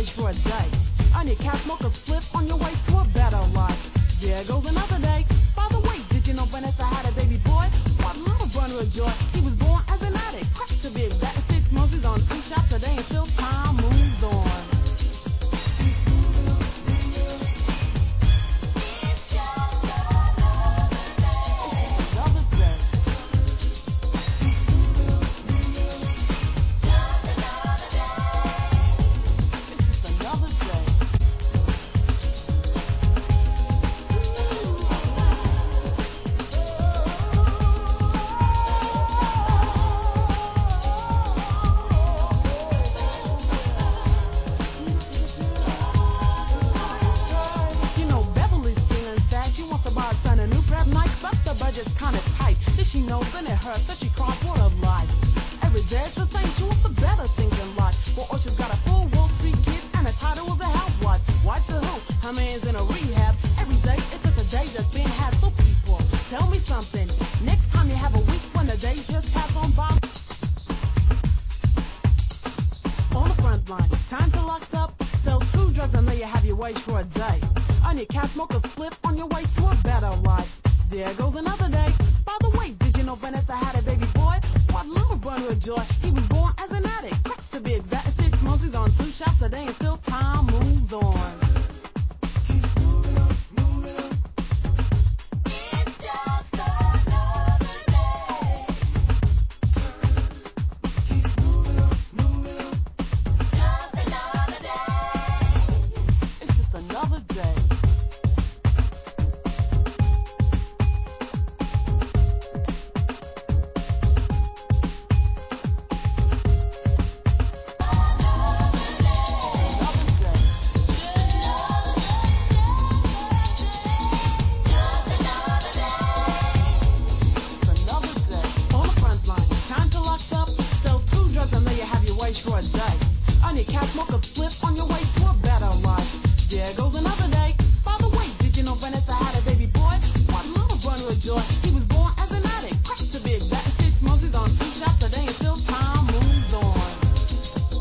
wage for a day. Earn your cash, smoke a split on your way to a better life. There goes another day. By the way, did you know Vanessa had a baby boy? What little brother of joy. He was born as an addict. Crack to be exact. 6 months he's on 2 shots a day and still time moves on. She knows and it hurts, so she cries for her life. Every day it's the same, she wants the better things in life. Well, Orchard's got a full Wall Street kid and a title of a housewife. Wife to who? Her man's in a rehab. Every day it's just a day that's being had. So people, tell me something. Next time you have a week when the days just pass on by. On the front line, time to lock up. Sell 2 drugs and there you have your wage for a day. Earn your cash, smoke a split on your way to a better life. There goes another day. By the way, did you know Vanessa had a baby boy? What little brother of joy. He was born as an addict. Crack to be exact. 6 months he's on 2 shots a day and still time moves on. Keeps moving on, moving on. It's just another day. Keeps moving on, moving on. Just another day. It's just another day. For a day. Earn your cash,